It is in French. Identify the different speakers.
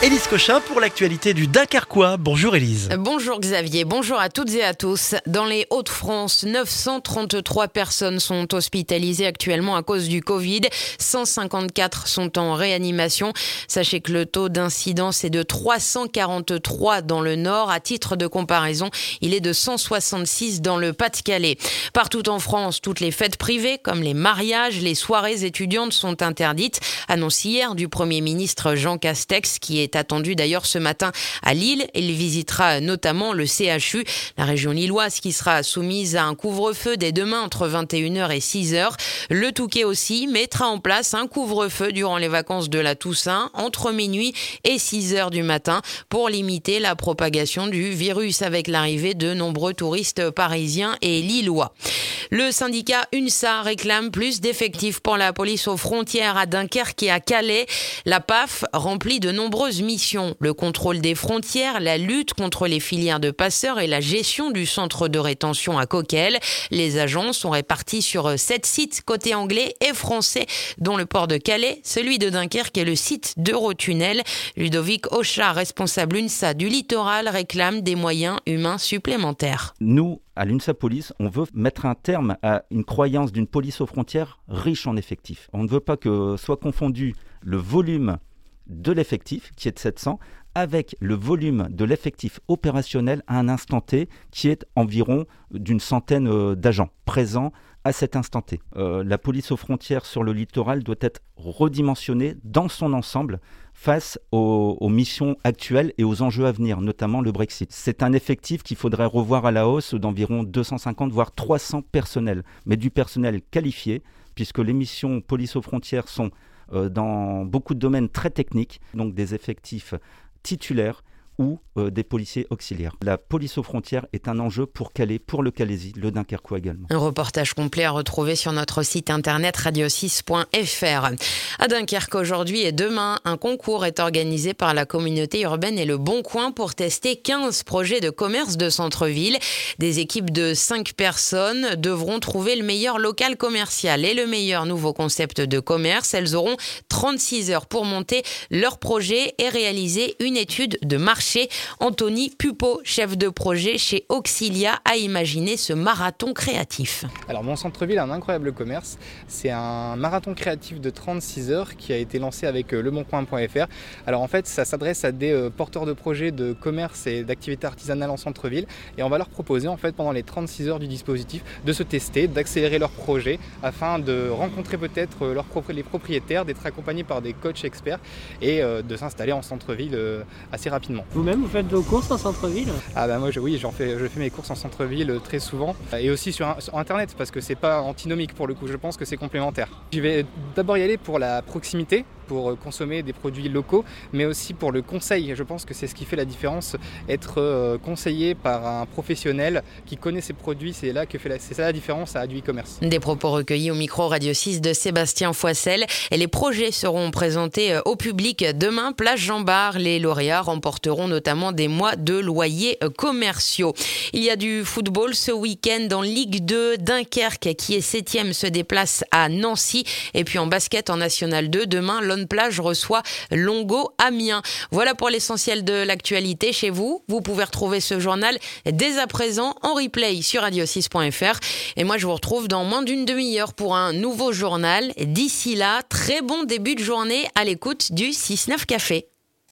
Speaker 1: Élise Cochin pour l'actualité du Dunkerquois. Bonjour Élise.
Speaker 2: Bonjour Xavier, bonjour à toutes et à tous. Dans les Hauts-de-France, 933 personnes sont hospitalisées actuellement à cause du Covid. 154 sont en réanimation. Sachez que le taux d'incidence est de 343 dans le Nord. À titre de comparaison, il est de 166 dans le Pas-de-Calais. Partout en France, toutes les fêtes privées, comme les mariages, les soirées étudiantes sont interdites. Annonce hier du Premier ministre Jean Castex, qui est attendu d'ailleurs ce matin à Lille. Il visitera notamment le CHU, la région lilloise qui sera soumise à un couvre-feu dès demain entre 21h et 6h. Le Touquet aussi mettra en place un couvre-feu durant les vacances de la Toussaint entre minuit et 6h du matin pour limiter la propagation du virus avec l'arrivée de nombreux touristes parisiens et lillois. Le syndicat UNSA réclame plus d'effectifs pour la police aux frontières à Dunkerque et à Calais. La PAF remplit de nombreuses missions. Le contrôle des frontières, la lutte contre les filières de passeurs et la gestion du centre de rétention à Coquelles. Les agents sont répartis sur 7 sites côté anglais et français, dont le port de Calais, celui de Dunkerque et le site d'Eurotunnel. Ludovic Auchat, responsable UNSA du littoral, réclame des moyens humains supplémentaires.
Speaker 3: Nous, à l'UNSA Police, on veut mettre un terme à une croyance d'une police aux frontières riche en effectifs. On ne veut pas que soit confondu le volume de l'effectif, qui est de 700, avec le volume de l'effectif opérationnel à un instant T, qui est environ d'une centaine d'agents présents à cet instant T. La police aux frontières sur le littoral doit être redimensionnée dans son ensemble face aux missions actuelles et aux enjeux à venir, notamment le Brexit. C'est un effectif qu'il faudrait revoir à la hausse d'environ 250 voire 300 personnels, mais du personnel qualifié, puisque les missions police aux frontières sont dans beaucoup de domaines très techniques, donc des effectifs titulaires ou des policiers auxiliaires. La police aux frontières est un enjeu pour Calais, pour le Calaisis, le Dunkerquois également.
Speaker 2: Un reportage complet à retrouver sur notre site internet radio6.fr. À Dunkerque, aujourd'hui et demain, un concours est organisé par la communauté urbaine et le Bon Coin pour tester 15 projets de commerce de centre-ville. Des équipes de 5 personnes devront trouver le meilleur local commercial et le meilleur nouveau concept de commerce. Elles auront 36 heures pour monter leur projet et réaliser une étude de marché. Anthony Pupo, chef de projet chez Auxilia, a imaginé ce marathon créatif.
Speaker 4: Alors mon centre-ville a un incroyable commerce. C'est un marathon créatif de 36 heures qui a été lancé avec leboncoin.fr. Alors en fait, ça s'adresse à des porteurs de projets de commerce et d'activités artisanales en centre-ville. Et on va leur proposer en fait pendant les 36 heures du dispositif de se tester, d'accélérer leur projet afin de rencontrer peut-être les propriétaires, d'être accompagnés par des coachs experts et de s'installer en centre-ville assez rapidement.
Speaker 5: Vous-même, vous faites vos courses en centre-ville ?
Speaker 4: Ah bah moi, je fais mes courses en centre-ville très souvent et aussi sur Internet parce que c'est pas antinomique pour le coup, je pense que c'est complémentaire. Je vais d'abord y aller pour la proximité, pour consommer des produits locaux, mais aussi pour le conseil. Je pense que c'est ce qui fait la différence, être conseillé par un professionnel qui connaît ses produits, c'est ça la différence à du e-commerce.
Speaker 2: Des propos recueillis au micro Radio 6 de Sébastien Foissel et les projets seront présentés au public demain, place Jean-Bart. Les lauréats remporteront notamment des mois de loyers commerciaux. Il y a du football ce week-end en Ligue 2. Dunkerque, qui est 7e, se déplace à Nancy. Et puis en basket en National 2, demain, Plage reçoit Longo Amiens. Voilà pour l'essentiel de l'actualité chez vous. Vous pouvez retrouver ce journal dès à présent en replay sur radio6.fr. Et moi, je vous retrouve dans moins d'une demi-heure pour un nouveau journal. D'ici là, très bon début de journée à l'écoute du 6-9 Café.